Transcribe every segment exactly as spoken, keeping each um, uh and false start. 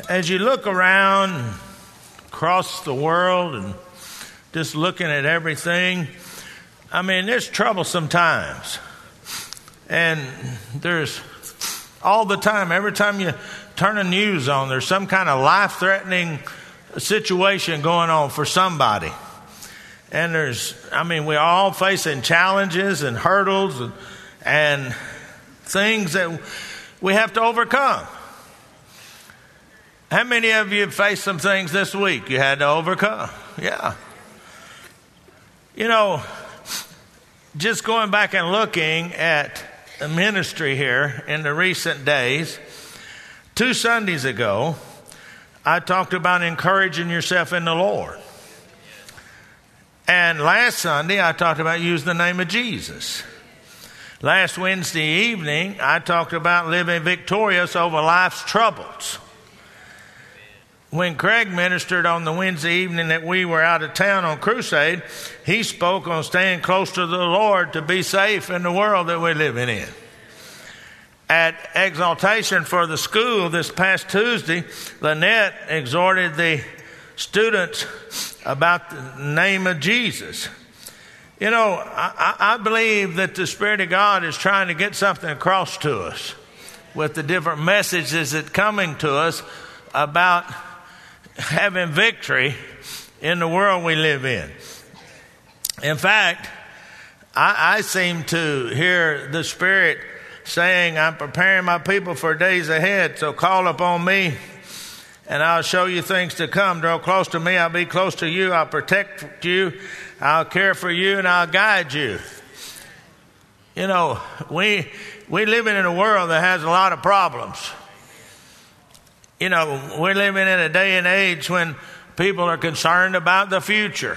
as you look around across the world and just looking at everything, I mean, there's troublesome times. And there's all the time, every time you turn the news on, there's some kind of life-threatening situation going on for somebody. And there's, I mean, we're all facing challenges and hurdles and, and things that we have to overcome. How many of you have faced some things this week you had to overcome? Yeah. You know, just going back and looking at the ministry here in the recent days, two Sundays ago, I talked about encouraging yourself in the Lord. And last Sunday, I talked about using the name of Jesus. Last Wednesday evening, I talked about living victorious over life's troubles. When Craig ministered on the Wednesday evening that we were out of town on crusade, he spoke on staying close to the Lord to be safe in the world that we're living in. At exaltation for the school this past Tuesday, Lynette exhorted the students about the name of Jesus. You know, I, I believe that the Spirit of God is trying to get something across to us with the different messages that are coming to us about having victory in the world we live in. In fact, I, I seem to hear the Spirit saying, I'm preparing my people for days ahead, so call upon me and I'll show you things to come. Draw close to me, I'll be close to you, I'll protect you, I'll care for you, and I'll guide you. You know, we we living in a world that has a lot of problems. You know, we're living in a day and age when people are concerned about the future.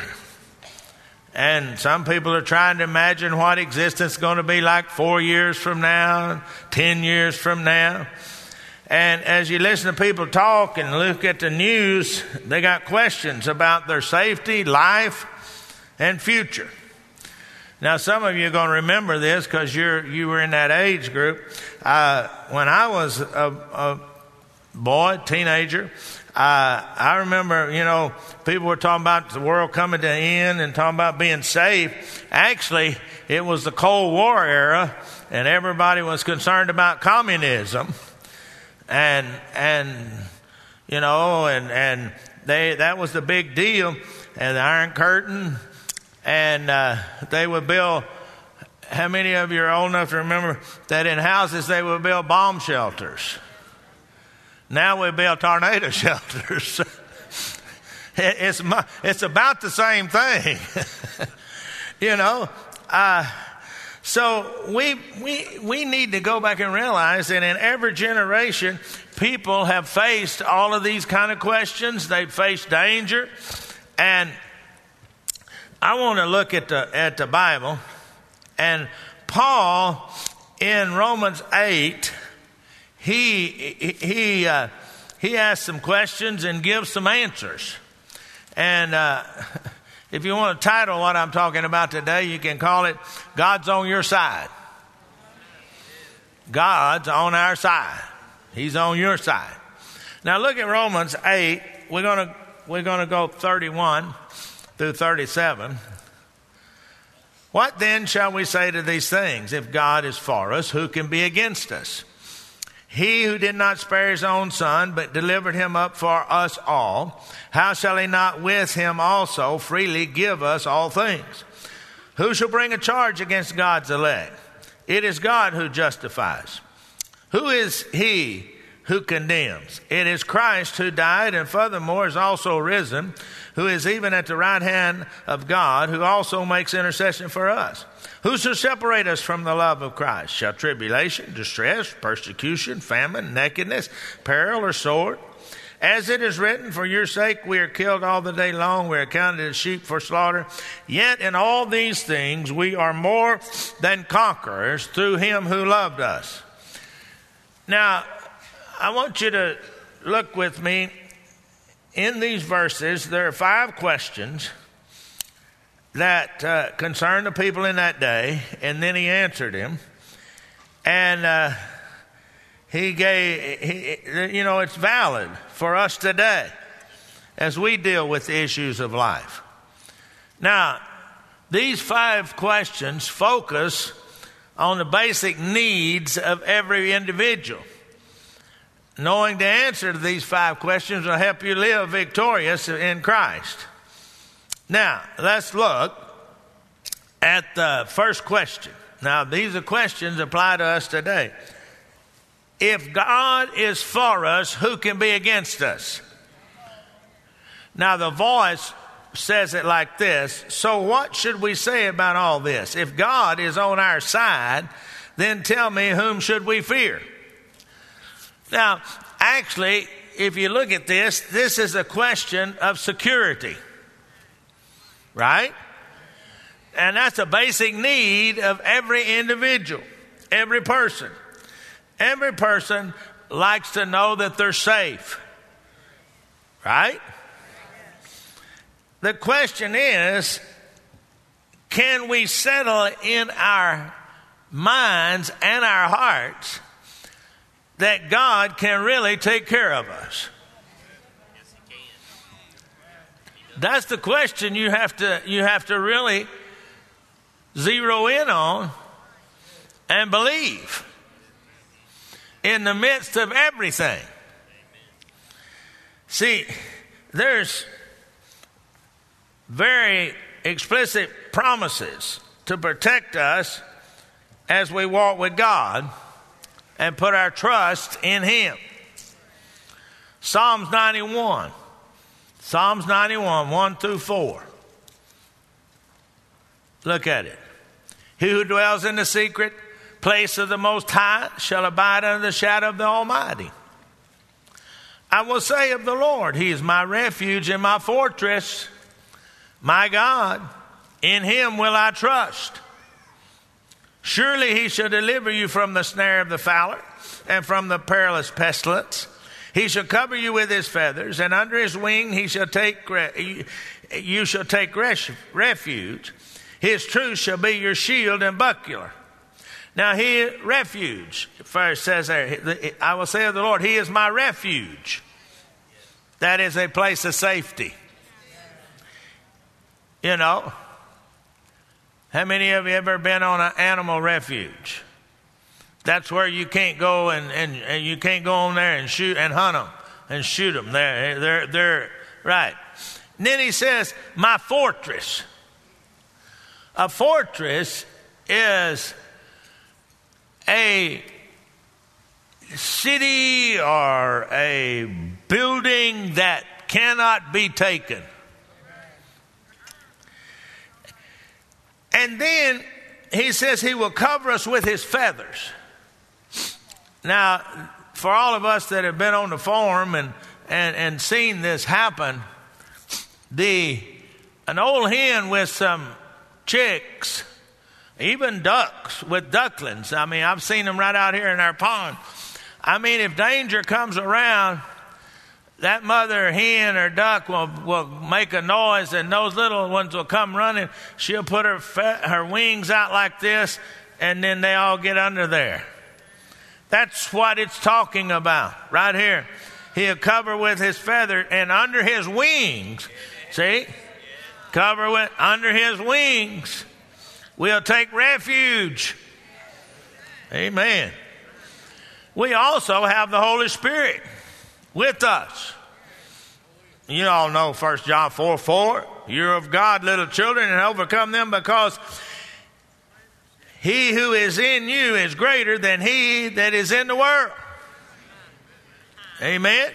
And some people are trying to imagine what existence is going to be like four years from now, ten years from now. And as you listen to people talk and look at the news, they got questions about their safety, life, and future. Now, some of you are going to remember this because you're you were in that age group. Uh, when I was a, a boy, teenager, uh, I remember, you know, people were talking about the world coming to an end and talking about being safe. Actually, it was the Cold War era, and everybody was concerned about communism. And, and, you know, and, and they, that was the big deal. And the Iron Curtain. And, uh, they would build, how many of you are old enough to remember that in houses they would build bomb shelters? Now we build tornado shelters. it's, it's about the same thing. you know, uh, So we we we need to go back and realize that in every generation, people have faced all of these kind of questions. They've faced danger, and I want to look at the at the Bible, and Paul in Romans eight, he he uh, he asks some questions and gives some answers, and. Uh, If you want to title what I'm talking about today, you can call it God's on Your Side. God's on our side. He's on your side. Now look at Romans eight. We're going to we're going to go thirty-one through thirty-seven. What then shall we say to these things? If God is for us, who can be against us? He who did not spare his own son, but delivered him up for us all, how shall he not with him also freely give us all things? Who shall bring a charge against God's elect? It is God who justifies. Who is he who condemns? It is Christ who died and furthermore is also risen, who is even at the right hand of God, who also makes intercession for us. Who shall separate us from the love of Christ? Shall tribulation, distress, persecution, famine, nakedness, peril, or sword? As it is written, for your sake we are killed all the day long, we are counted as sheep for slaughter. Yet in all these things we are more than conquerors through him who loved us. Now, I want you to look with me. In these verses, there are five questions that uh, concerned the people in that day, and then he answered him. And uh, He gave, he, you know, it's valid for us today as we deal with the issues of life. Now, these five questions focus on the basic needs of every individual. Knowing the answer to these five questions will help you live victorious in Christ. Now, let's look at the first question. Now, these are questions that apply to us today. If God is for us, who can be against us? Now, the voice says it like this. So what should we say about all this? If God is on our side, then tell me, whom should we fear? Now, actually, if you look at this, this is a question of security. Right? And that's a basic need of every individual, every person. Every person likes to know that they're safe. Right? The question is, can we settle in our minds and our hearts that God can really take care of us? Yes, he can. That's the question you have to you have to really zero in on and believe in the midst of everything. See, there's very explicit promises to protect us as we walk with God and put our trust in Him. Psalms ninety-one. Psalms ninety-one, one through four. Look at it. He who dwells in the secret place of the Most High shall abide under the shadow of the Almighty. I will say of the Lord, He is my refuge and my fortress. My God, in Him will I trust. Surely He shall deliver you from the snare of the fowler and from the perilous pestilence. He shall cover you with His feathers, and under His wing He shall take you shall take refuge. His truth shall be your shield and buckler. Now, He refuge first says there, I will say of the Lord, He is my refuge. That is a place of safety. You know, how many of you ever been on an animal refuge? That's where you can't go and, and, and you can't go on there and shoot and hunt them and shoot them. They're, they're, they're right. And then he says, my fortress. A fortress is a city or a building that cannot be taken. And then he says he will cover us with his feathers. Now, for all of us that have been on the farm and, and, and seen this happen, the an old hen with some chicks, even ducks with ducklings. I mean, I've seen them right out here in our pond. I mean, if danger comes around, that mother hen or duck will, will make a noise, and those little ones will come running. She'll put her fe- her wings out like this, and then they all get under there. That's what it's talking about right here. He'll cover with his feather, and under his wings, see, cover with under his wings, we'll take refuge. Amen. We also have the Holy Spirit with us. You all know First John four four. You're of God, little children, and overcome them, because he who is in you is greater than he that is in the world. Amen.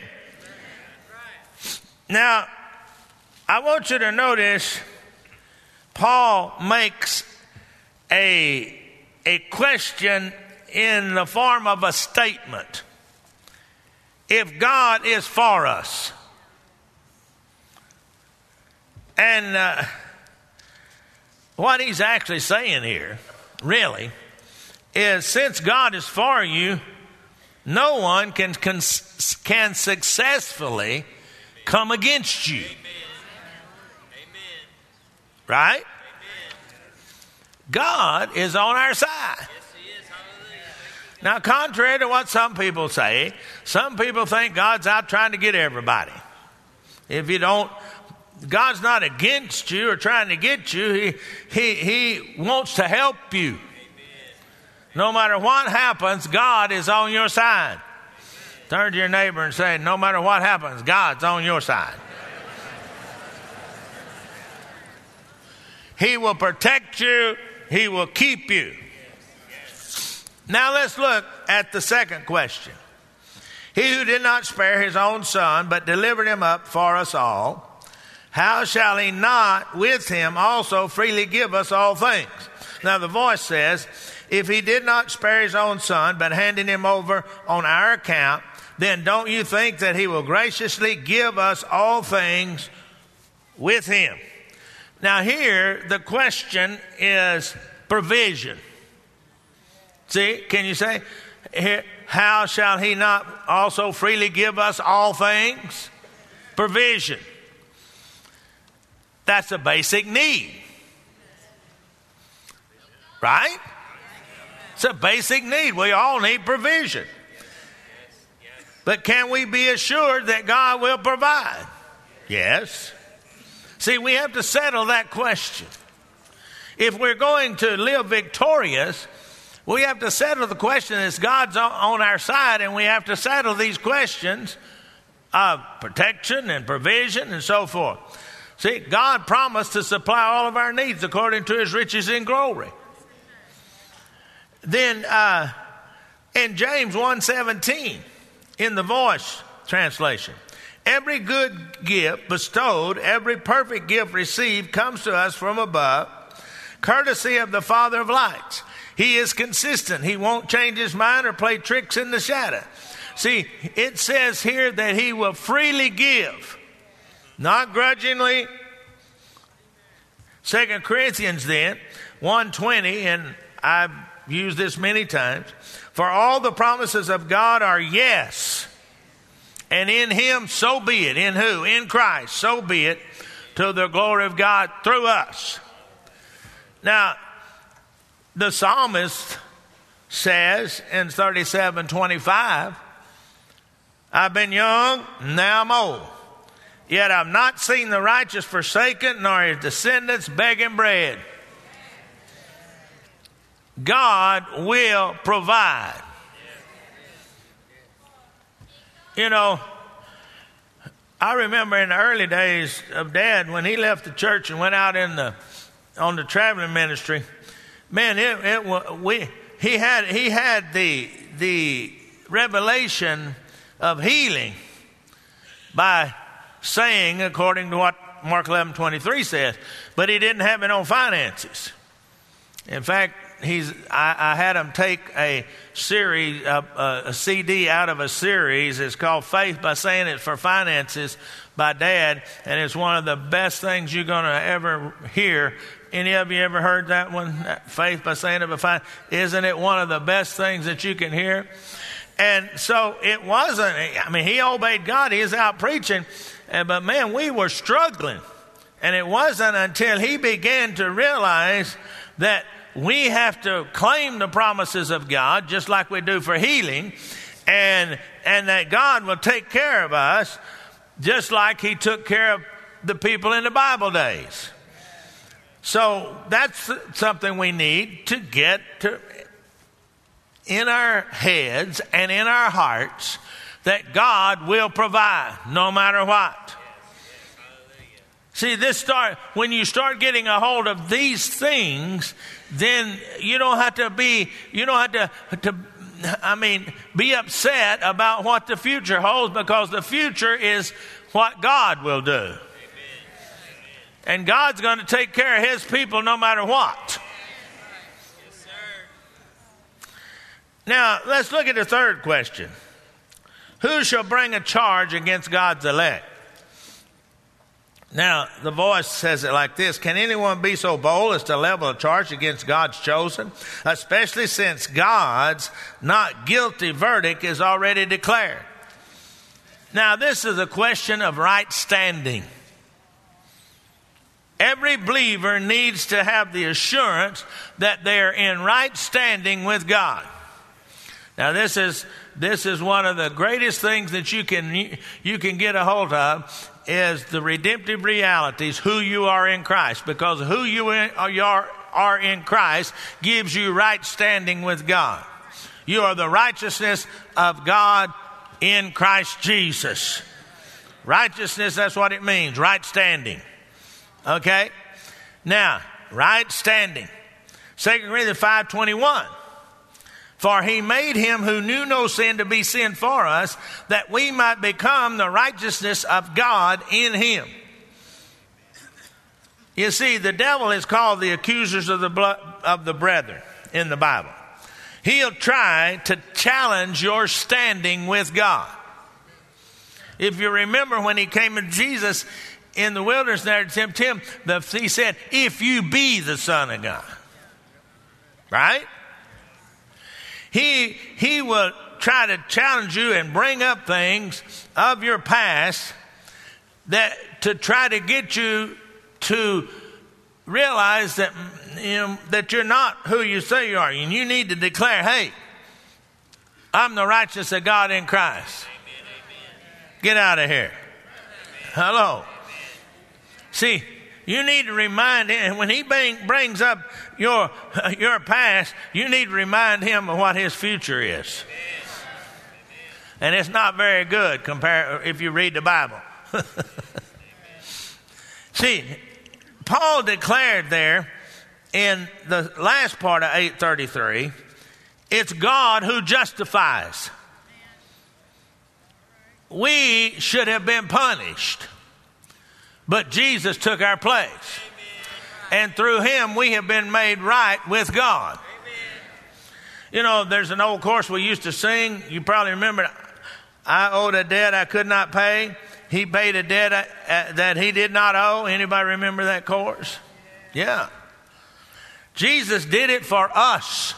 Now, I want you to notice Paul makes a, a question in the form of a statement. If God is for us. And uh, what he's actually saying here, really, is since God is for you, no one can, can, can successfully come against you. Amen. Right? Amen. God is on our side. Yes, he is. Hallelujah. Now, contrary to what some people say, some people think God's out trying to get everybody. If you don't, God's not against you or trying to get you. He, he, he wants to help you. No matter what happens, God is on your side. Turn to your neighbor and say, no matter what happens, God's on your side. He will protect you. He will keep you. Now let's look at the second question. He who did not spare his own son, but delivered him up for us all, how shall he not with him also freely give us all things? Now the voice says, if he did not spare his own son, but handed him over on our account, then don't you think that he will graciously give us all things with him? Now here, the question is provision. See, can you say, here, how shall he not also freely give us all things? Provision. That's a basic need. Right? It's a basic need. We all need provision. But can we be assured that God will provide? Yes. See, we have to settle that question. If we're going to live victorious, we have to settle the question, is God's on our side, and we have to settle these questions of protection and provision and so forth. See, God promised to supply all of our needs according to his riches in glory. Then uh, in James one seventeen, in the Voice translation, every good gift bestowed, every perfect gift received comes to us from above, courtesy of the Father of lights. He is consistent. He won't change his mind or play tricks in the shadow. See, it says here that he will freely give, not grudgingly. Second Corinthians then, one twenty, and I've used this many times, for all the promises of God are yes, and in him so be it. In who? In Christ, so be it, to the glory of God through us. Now, the psalmist says in thirty-seven twenty-five, I've been young, now I'm old. Yet I've not seen the righteous forsaken, nor his descendants begging bread. God will provide. You know, I remember in the early days of Dad, when he left the church and went out in the on the traveling ministry, man, it, it we he had he had the the revelation of healing by saying, according to what Mark eleven twenty-three says, but he didn't have it on finances. In fact, he's I, I had him take a series, a, a C D out of a series. It's called Faith by Saying It for Finances by Dad, and it's one of the best things you're going to ever hear. Any of you ever heard that one? Faith by Saying It for Finances. Isn't it one of the best things that you can hear? And so it wasn't, I mean, he obeyed God. He was out preaching. But man, we were struggling. And it wasn't until he began to realize that we have to claim the promises of God, just like we do for healing, and and that God will take care of us, just like he took care of the people in the Bible days. So that's something we need to get to in our heads and in our hearts, that God will provide no matter what. See, this start when you start getting a hold of these things, then you don't have to be, you don't have to, to, I mean, be upset about what the future holds, because the future is what God will do. Amen. And God's going to take care of his people no matter what. Yes, sir. Now, let's look at the third question. Who shall bring a charge against God's elect? Now, the Voice says it like this. Can anyone be so bold as to level a charge against God's chosen? Especially since God's not guilty verdict is already declared. Now, this is a question of right standing. Every believer needs to have the assurance that they're in right standing with God. Now this is this is one of the greatest things that you can you can get a hold of, is the redemptive realities, who you are in Christ. Because who you are, are in Christ gives you right standing with God. You are the righteousness of God in Christ Jesus. Righteousness, that's what it means, right standing. Okay? Now, right standing. Second Corinthians five twenty-one. For he made him who knew no sin to be sin for us, that we might become the righteousness of God in him. You see, the devil is called the accusers of the blood of the brethren in the Bible. He'll try to challenge your standing with God. If you remember when he came to Jesus in the wilderness there to tempt him, he said, if you be the Son of God. Right? He, he will try to challenge you and bring up things of your past that to try to get you to realize that, you know, that you're not who you say you are. And you need to declare, hey, I'm the righteousness of God in Christ. Get out of here. Hello. See, you need to remind him, when he bring, brings up your your past, you need to remind him of what his future is. And it's not very good compared if you read the Bible. See, Paul declared there in the last part of eight thirty-three, it's God who justifies. We should have been punished, but Jesus took our place. And through him, we have been made right with God. You know, there's an old chorus we used to sing. You probably remember, I owed a debt I could not pay. He paid a debt I, uh, that he did not owe. Anybody remember that chorus? Yeah. Jesus did it for us.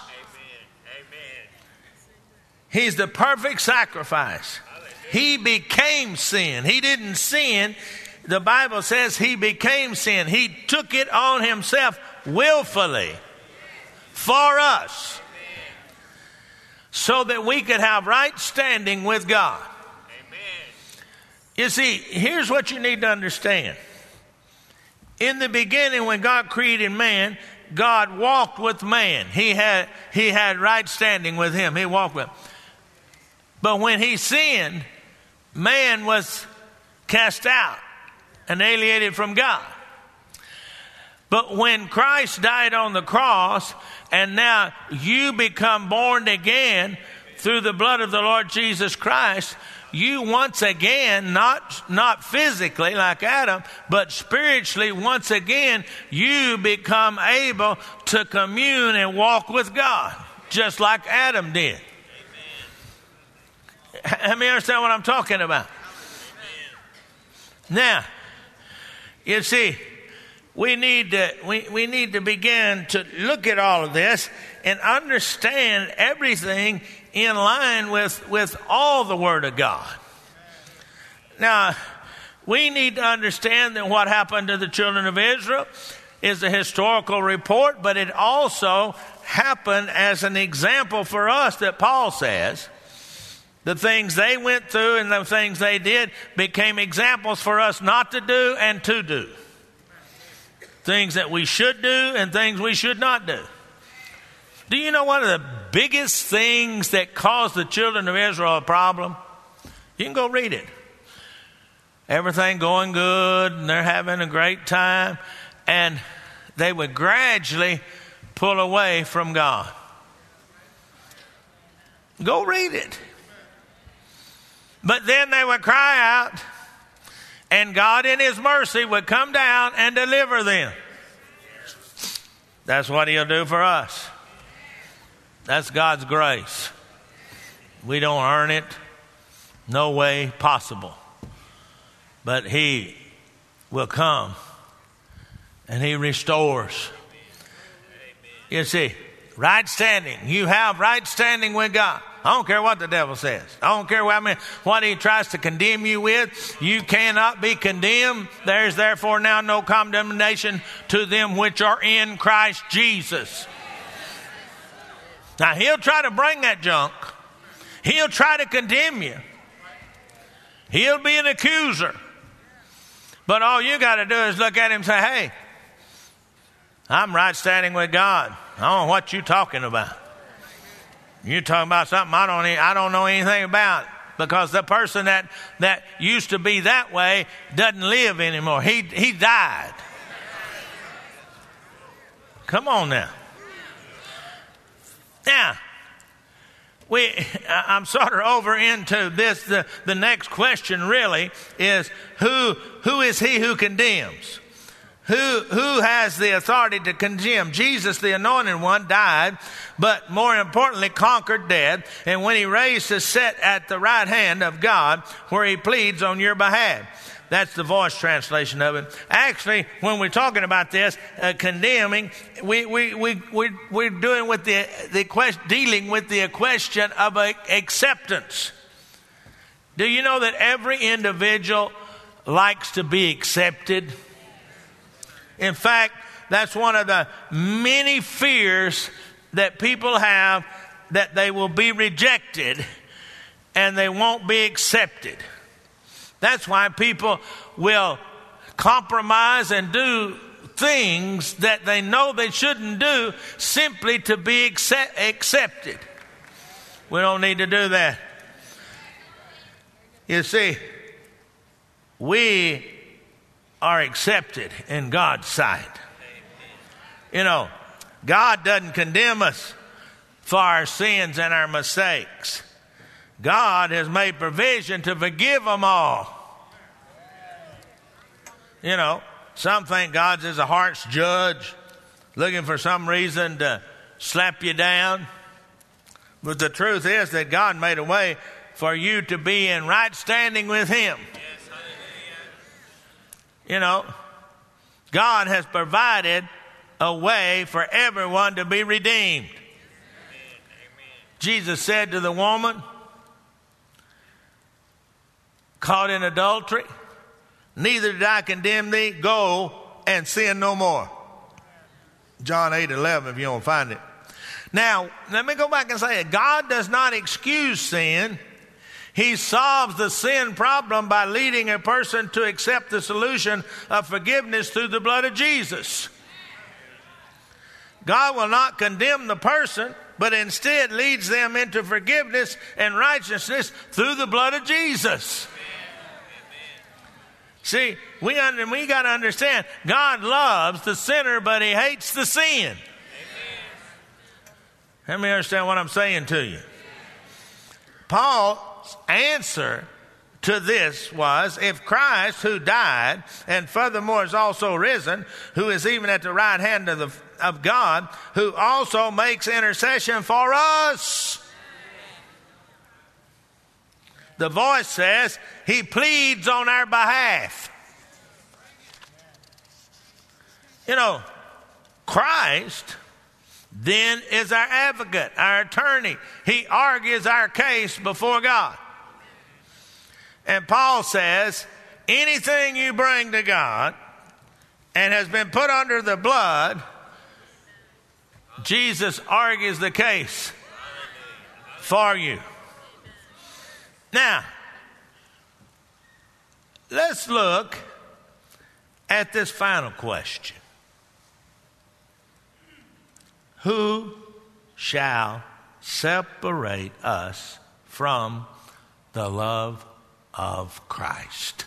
He's the perfect sacrifice. He became sin. He didn't sin. The Bible says he became sin. He took it on himself willfully for us so that we could have right standing with God. You see, here's what you need to understand. In the beginning, when God created man, God walked with man. He had, he had right standing with him. He walked with him. But when he sinned, man was cast out and alienated from God. But when Christ died on the cross, and now you become born again through the blood of the Lord Jesus Christ, you once again, not, not physically like Adam, but spiritually, once again, you become able to commune and walk with God, just like Adam did. Let me understand what I'm talking about. Now, you see, we need to we, we need to begin to look at all of this and understand everything in line with, with all the Word of God. Now, we need to understand that what happened to the children of Israel is a historical report, but it also happened as an example for us that Paul says. The things they went through and the things they did became examples for us not to do and to do. Things that we should do and things we should not do. Do you know one of the biggest things that caused the children of Israel a problem? You can go read it. Everything going good and they're having a great time, and they would gradually pull away from God. Go read it. But then they would cry out, and God in his mercy would come down and deliver them. That's what he'll do for us. That's God's grace. We don't earn it. No way possible. But he will come and he restores. You see, right standing. You have right standing with God. I don't care what the devil says. I don't care what, I mean, what he tries to condemn you with. You cannot be condemned. There is therefore now no condemnation to them which are in Christ Jesus. Now, he'll try to bring that junk. He'll try to condemn you. He'll be an accuser. But all you got to do is look at him and say, hey, I'm right standing with God. I don't know what you're talking about. You're talking about something I don't, I don't know anything about. Because the person that, that used to be that way doesn't live anymore. He, he died. Come on now. Now, we, I'm sort of over into this. The, the next question really is, who, who is he who condemns? Who, who has the authority to condemn? Jesus, the anointed one, died, but more importantly, conquered death. And when he raised to sit at the right hand of God, where he pleads on your behalf. That's the Voice translation of it. Actually, when we're talking about this, uh, condemning, we, we, we, we, we're doing with the, the question, dealing with the question of uh, acceptance. Do you know that every individual likes to be accepted? In fact, that's one of the many fears that people have, that they will be rejected and they won't be accepted. That's why people will compromise and do things that they know they shouldn't do simply to be accept- accepted. We don't need to do that. You see, we are accepted in God's sight. You know, God doesn't condemn us for our sins and our mistakes. God has made provision to forgive them all. You know, some think God is a harsh judge, looking for some reason to slap you down. But the truth is that God made a way for you to be in right standing with Him. Yes, hallelujah. You know, God has provided a way for everyone to be redeemed. Amen. Amen. Jesus said to the woman caught in adultery, neither did I condemn thee, go and sin no more. John eight eleven, if you don't find it. Now, let me go back and say it. God does not excuse sin. He solves the sin problem by leading a person to accept the solution of forgiveness through the blood of Jesus. God will not condemn the person, but instead leads them into forgiveness and righteousness through the blood of Jesus. See, we under, we got to understand, God loves the sinner, but He hates the sin. Amen. Let me understand what I'm saying to you. Paul's answer to this was, if Christ, who died and furthermore is also risen, who is even at the right hand of, the, of God, who also makes intercession for us. The Voice says He pleads on our behalf. You know, Christ then is our advocate, our attorney. He argues our case before God. And Paul says, anything you bring to God and has been put under the blood, Jesus argues the case for you. Now, let's look at this final question. Who shall separate us from the love of Christ?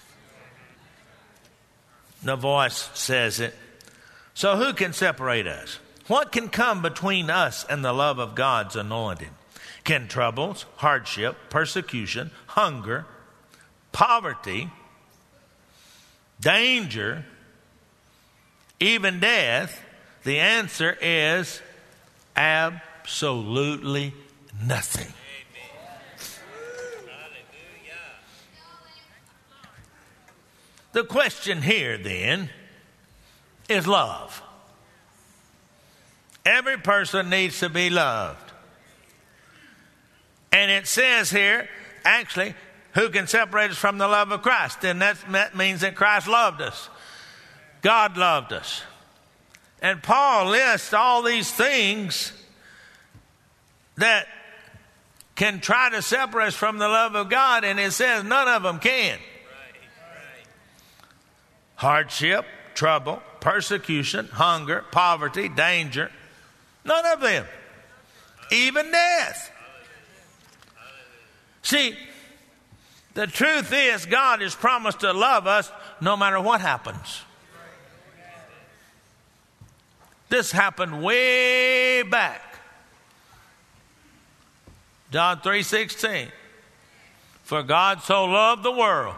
The Voice says it. So who can separate us? What can come between us and the love of God's anointed? Can troubles, hardship, persecution, hunger, poverty, danger, even death? The answer is absolutely nothing. The question here then is love. Every person needs to be loved. And it says here, actually, who can separate us from the love of Christ? Then that, that means that Christ loved us. God loved us. And Paul lists all these things that can try to separate us from the love of God, and it says none of them can. Hardship, trouble, persecution, hunger, poverty, danger. None of them. Even death. See, the truth is God has promised to love us no matter what happens. This happened way back. John three sixteen. For God so loved the world,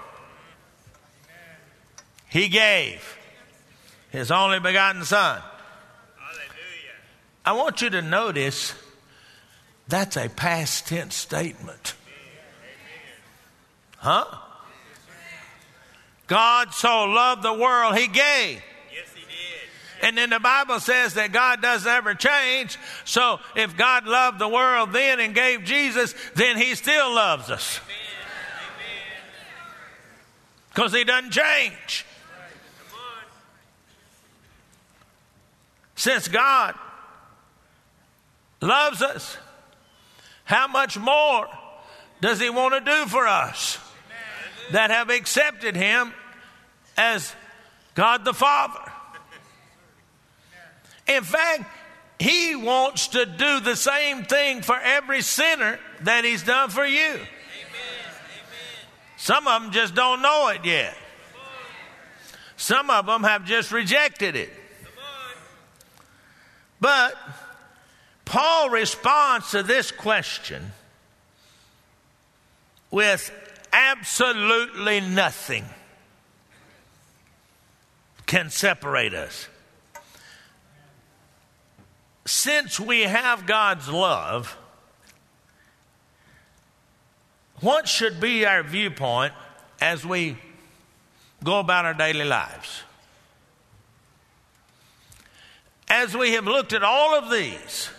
He gave His only begotten Son. Hallelujah. I want you to notice that's a past tense statement. Huh? God so loved the world, He gave. Yes, He did. And then the Bible says that God doesn't ever change. So if God loved the world then and gave Jesus, then He still loves us. Because He doesn't change. Since God loves us, how much more does He want to do for us that have accepted Him as God the Father? In fact, He wants to do the same thing for every sinner that He's done for you. Amen. Some of them just don't know it yet. Some of them have just rejected it. But Paul responds to this question with absolutely nothing can separate us. Since we have God's love, what should be our viewpoint as we go about our daily lives? As we have looked at all of these,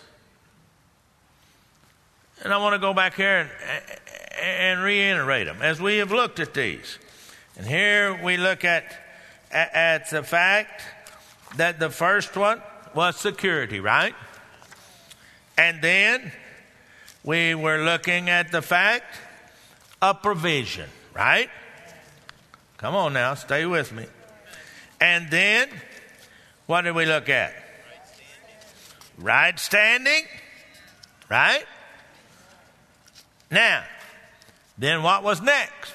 and I want to go back here and, and reiterate them. As we have looked at these, and here we look at, at, at the fact that the first one was security, right? And then we were looking at the fact of provision, right? Come on now, stay with me. And then, what did we look at? Right standing, right? Now, then what was next?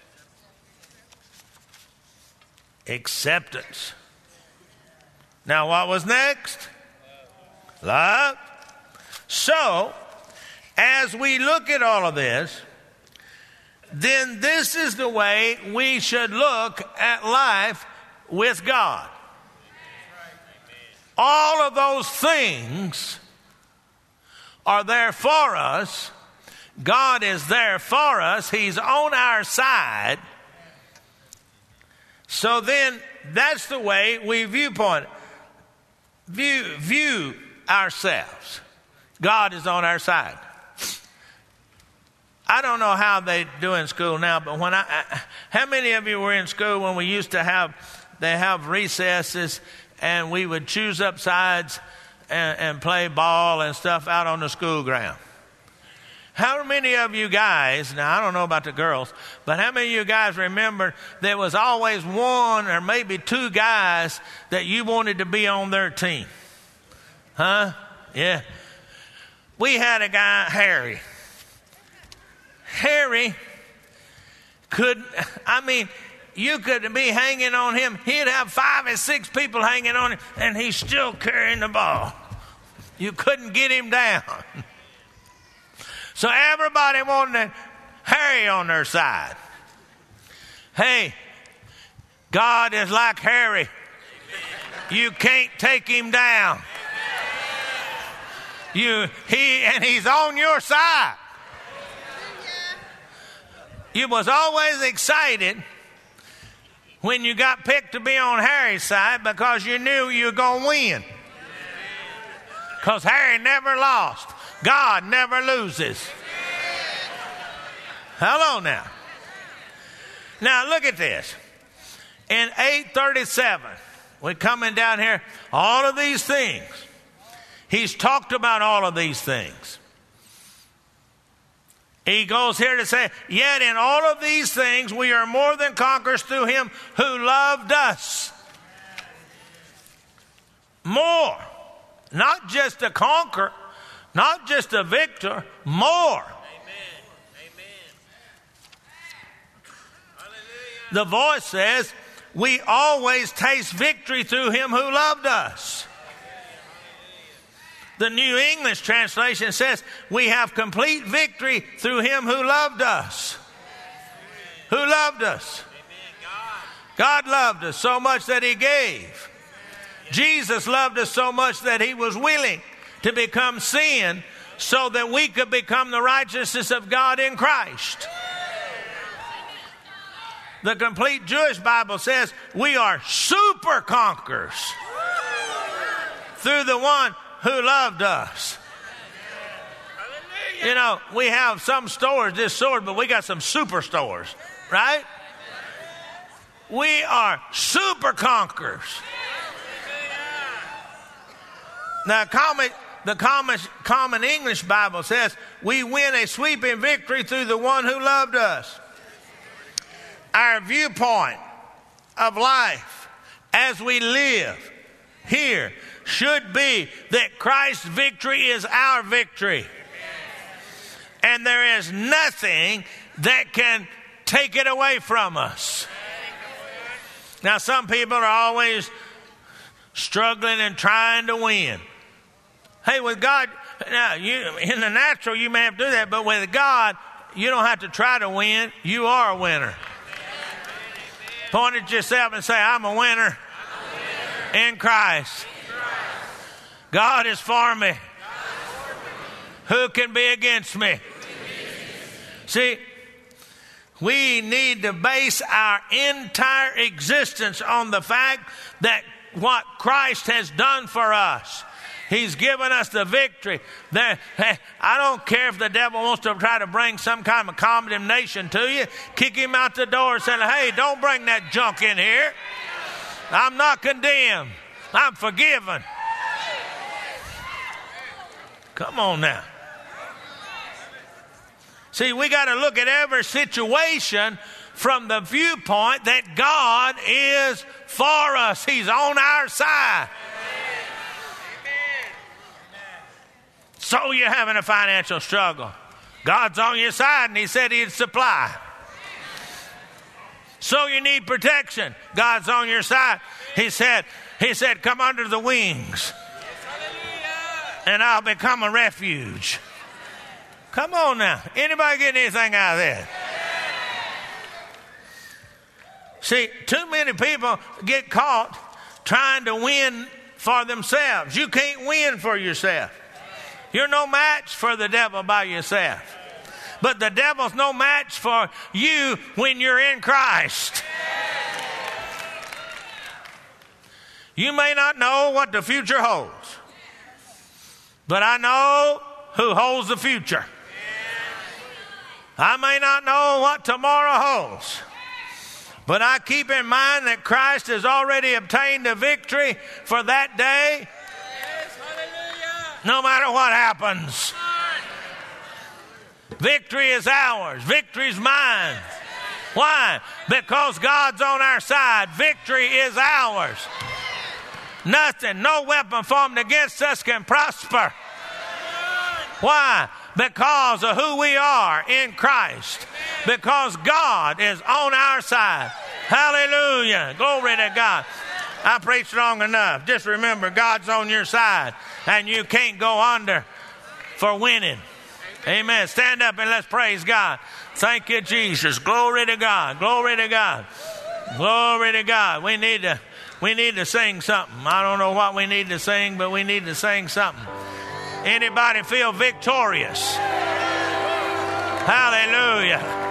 Acceptance. Now, what was next? Love. So, as we look at all of this, then this is the way we should look at life with God. All of those things are there for us. God is there for us. He's on our side. So then that's the way we viewpoint view view ourselves. God is on our side. I don't know how they do in school now, but when I, I how many of you were in school when we used to have they have recesses and we would choose up sides and, and play ball and stuff out on the school ground? How many of you guys, now I don't know about the girls, but how many of you guys remember there was always one or maybe two guys that you wanted to be on their team? Huh? Yeah. We had a guy, Harry. Harry could, I mean, you could be hanging on him. He'd have five or six people hanging on him, and he's still carrying the ball. You couldn't get him down. So everybody wanted Harry on their side. Hey, God is like Harry. You can't take him down. You, he, and he's on your side. You was always excited when you got picked to be on Harry's side because you knew you were going to win. Because Harry never lost. God never loses. Hello now. Now look at this. In eight thirty-seven, we're coming down here, all of these things. He's talked about all of these things. He goes here to say, yet in all of these things we are more than conquerors through him who loved us. More. Not just a conqueror, not just a victor, more. Amen. Amen. Hallelujah. The voice says, we always taste victory through him who loved us. The New English translation says, we have complete victory through him who loved us. Who loved us? God loved us so much that he gave. Jesus loved us so much that he was willing to become sin so that we could become the righteousness of God in Christ. The complete Jewish Bible says we are super conquerors through the one who loved us. You know, we have some stores this sort, but we got some super stores, right? We are super conquerors. Now, common, the common, common English Bible says we win a sweeping victory through the one who loved us. Our viewpoint of life as we live here should be that Christ's victory is our victory. And there is nothing that can take it away from us. Now, some people are always struggling and trying to win. Hey, with God, now you, in the natural you may have to do that, but with God, you don't have to try to win. You are a winner. Point at yourself and say, I'm a winner, I'm a winner. In Christ. In Christ. God is for me. Who can be against me? See, we need to base our entire existence on the fact that what Christ has done for us. He's given us the victory. There, I don't care if the devil wants to try to bring some kind of condemnation to you. Kick him out the door and say, hey, don't bring that junk in here. I'm not condemned. I'm forgiven. Come on now. See, we got to look at every situation from the viewpoint that God is for us. He's on our side. So you're having a financial struggle. God's on your side and he said he'd supply. So you need protection. God's on your side. He said, he said, come under the wings and I'll become a refuge. Come on now. Anybody getting anything out of that? See, too many people get caught trying to win for themselves. You can't win for yourself. You're no match for the devil by yourself. But the devil's no match for you when you're in Christ. You may not know what the future holds, but I know who holds the future. I may not know what tomorrow holds, but I keep in mind that Christ has already obtained the victory for that day. No matter what happens, victory is ours. Victory is mine. Why? Because God's on our side. Victory is ours. Nothing, no weapon formed against us can prosper. Why? Because of who we are in Christ. Because God is on our side. Hallelujah. Glory to God. I preached long enough. Just remember, God's on your side, and you can't go under for winning. Amen. Stand up and let's praise God. Thank you, Jesus. Glory to God. Glory to God. Glory to God. We need to, we need to sing something. I don't know what we need to sing, but we need to sing something. Anybody feel victorious? Hallelujah.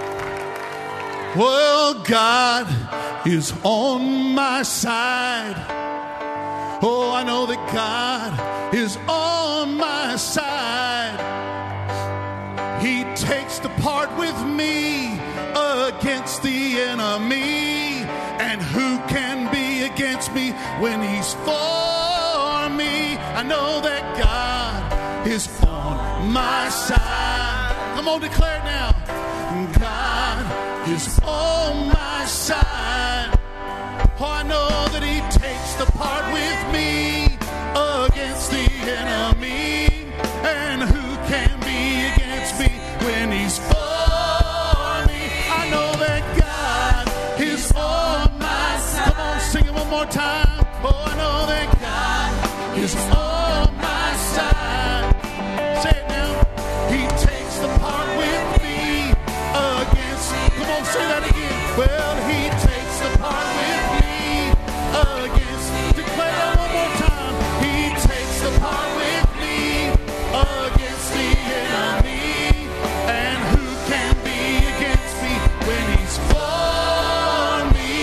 Well, God is on my side. Oh, I know that God is on my side. He takes the part with me against the enemy. And who can be against me when he's for me? I know that God is on my side. Come Come on, declare it now. God is on my side. Oh, I know that he takes the part with me against the enemy. And who can be against me when he's for me? I know that God is on my side. Come on, sing it one more time. Oh, I know that God is on my side. Say it now. He takes the part with me against. Come on, say that again. Well, he takes the part with me against. Declare that one more time. He takes the part with me against the enemy. And who can be against me when he's for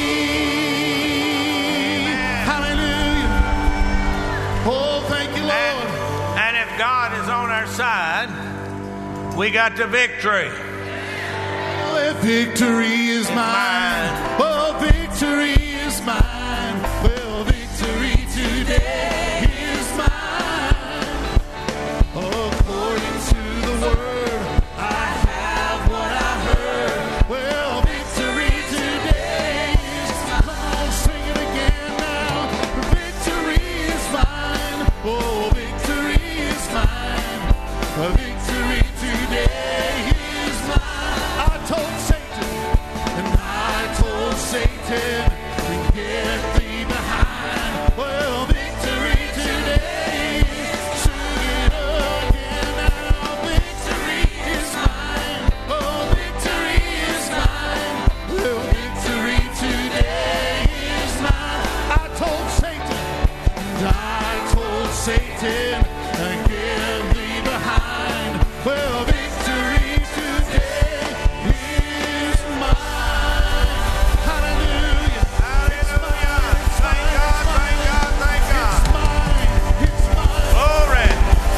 me? Hallelujah. Oh, thank you, Lord. And, and if God is on our side, we got the victory. Oh, victory is mine. Oh, victory is mine. Well, victory today is mine. According to the word, I have what I heard. Well, victory today is mine. Come on, sing it again now. Victory is mine. Oh, victory is mine. A victory today is mine. I told Satan, and I told Satan, to get thee behind. Well, victory today, sing it again now. Victory is mine. Oh, victory is mine. Well, victory today is mine. I told Satan, and I told Satan, to get thee behind. Well, victory today is mine. Hallelujah. Hallelujah. Thank God, thank God, thank God. It's mine. It's mine. Glory.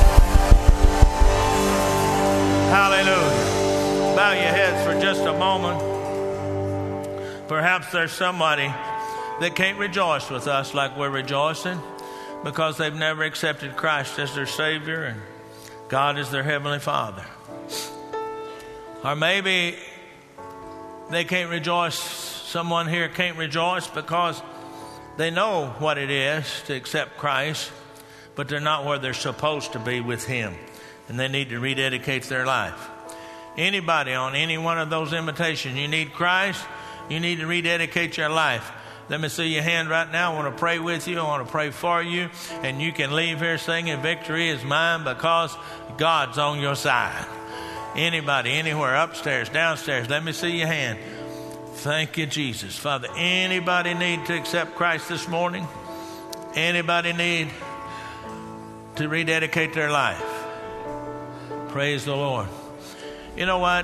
Hallelujah. Bow your heads for just a moment. Perhaps there's somebody that can't rejoice with us like we're rejoicing because they've never accepted Christ as their Savior and God is their Heavenly Father. Or maybe they can't rejoice, someone here can't rejoice because they know what it is to accept Christ, but they're not where they're supposed to be with Him, and they need to rededicate their life. Anybody on any one of those invitations, you need Christ, you need to rededicate your life. Let me see your hand right now. I want to pray with you. I want to pray for you. And you can leave here singing, victory is mine because God's on your side. Anybody, anywhere, upstairs, downstairs, let me see your hand. Thank you, Jesus. Father, anybody need to accept Christ this morning? Anybody need to rededicate their life? Praise the Lord. You know what?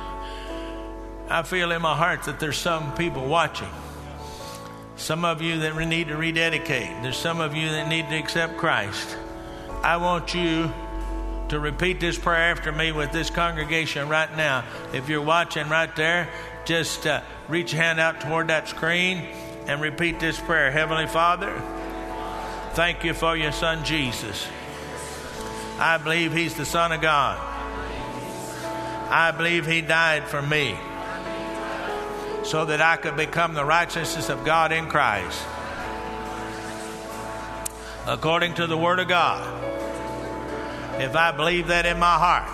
I feel in my heart that there's some people watching. Some of you that need to rededicate. There's some of you that need to accept Christ. I want you to repeat this prayer after me with this congregation right now. If you're watching right there, just uh, reach your hand out toward that screen and repeat this prayer. Heavenly Father, thank you for your Son Jesus. I believe He's the Son of God. I believe He died for me so that I could become the righteousness of God in Christ. According to the Word of God, if I believe that in my heart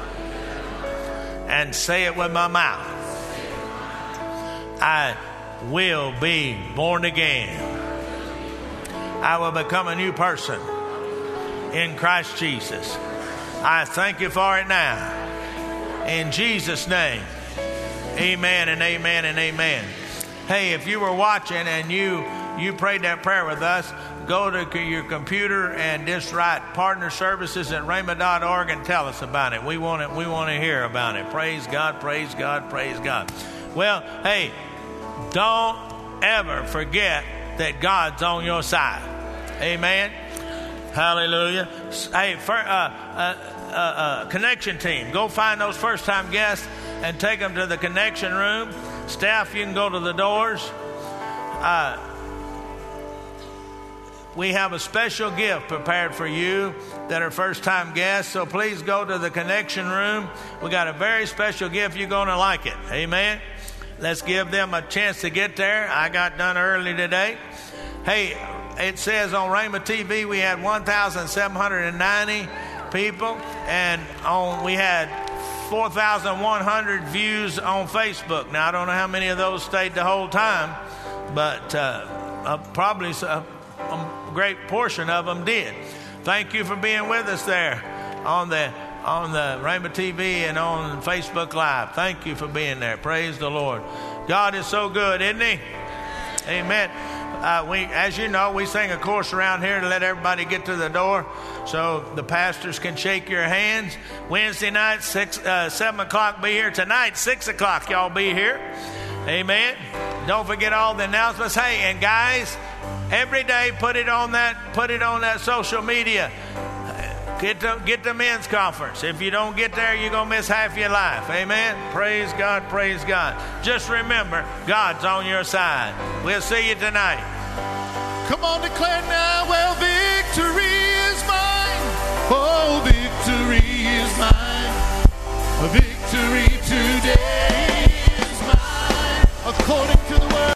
and say it with my mouth, I will be born again. I will become a new person in Christ Jesus. I thank you for it now. In Jesus' name. Amen and amen and amen. Hey, if you were watching and you you prayed that prayer with us, go to your computer and just write partner services at rhema dot org and tell us about it. We want it. We want to hear about it. Praise God, praise God, praise God. Well, hey, don't ever forget that God's on your side. Amen. Hallelujah. Hey, for, uh, uh, uh, uh, connection team, go find those first-time guests and take them to the connection room. Staff, you can go to the doors. Uh, we have a special gift prepared for you that are first-time guests. So please go to the connection room. We got a very special gift. You're going to like it. Amen. Let's give them a chance to get there. I got done early today. Hey, it says on Rhema T V we had one thousand seven hundred ninety people, and on we had four thousand one hundred views on Facebook. Now, I don't know how many of those stayed the whole time, but uh, uh, probably a, a great portion of them did. Thank you for being with us there on the on the Rhema T V and on Facebook Live. Thank you for being there. Praise the Lord. God is so good, isn't He? Amen. Uh, we, as you know, we sing a chorus around here to let everybody get to the door so the pastors can shake your hands. Wednesday night, six, uh, seven o'clock, be here. Tonight, six o'clock, y'all be here. Amen. Don't forget all the announcements. Hey, and guys, every day put it on that, put it on that social media. Get the, get the men's conference. If you don't get there, you're going to miss half your life. Amen. Praise God. Praise God. Just remember, God's on your side. We'll see you tonight. Come on, declare now.